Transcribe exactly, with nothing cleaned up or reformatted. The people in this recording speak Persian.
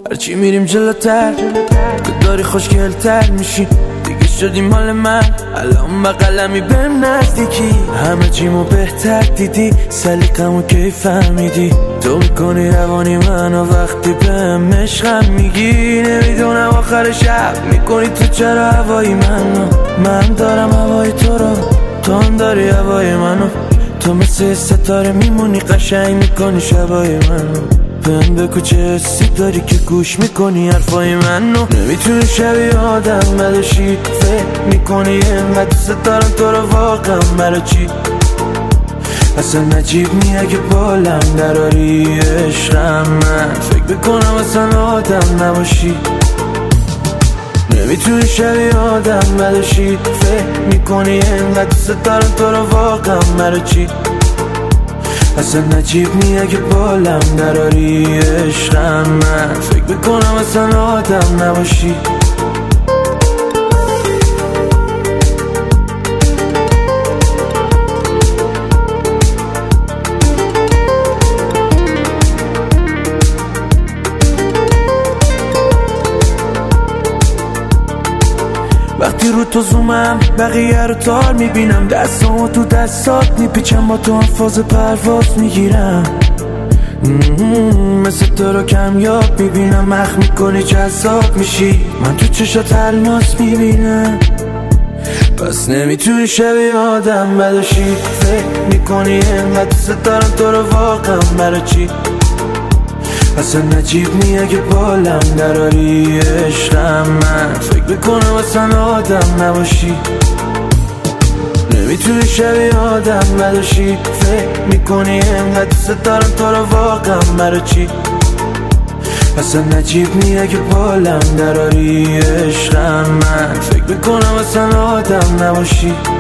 هرچی میریم جلوتر تو داری خوشگلتر میشی دیگه شدی مال من. الان با قلمی بهم نزدیکی همه چیمو بهتر دیدی سلیقمو کی فهمیدی تو میکنی روانی منو وقتی بهم عشقم میگی. نمیدونم آخر شب میکنی تو چرا هوای منو من دارم هوای تو رو تو هم داری هوای منو تو مثل ستاره میمونی قشنگ میکنی شبای منو بهم بگو چه حسی داری که گوش میکنی حرفای منو نمیتونی شبیه آدم بدشی فکر میکنی اینقدر دوست دارم تو رو واقعا برای چی اصلا نجیب نی اگه بالم دراری عشقم من فکر بکنم اصلا آدم نباشی نمیتونی شبیه آدم بدشی فکر میکنی اینقدر دوست دارم تو رو واقعا برای چی اصلا نجیب نی اگه بالم دراری عشقم من فکر بکنم اصلا آدم نباشی وقتی رو تو زومم بقیه رو تار میبینم دستامو تو دستات میپیچم با تو هم فاز پرواز میگیرم مثل تو رو کمیاب میبینم مخ میکنی جذاب میشی من تو چشات الماس میبینم پس نمیتونی شبیه آدم بدشی فکر میکنی اینقدر دوست دارم تو رو واقعا برای چی اصلا نجیب نی اگه بالم دراری عشقم من فکر بکنم اصلا آدم نباشی نمیتونی شبیه آدم بدشی فکر میکنی اینقدر دوست دارم تو رو واقعا برای چی اصلا نجیب نی اگه بالم دراری عشقم من فکر بکنم اصلا آدم نباشی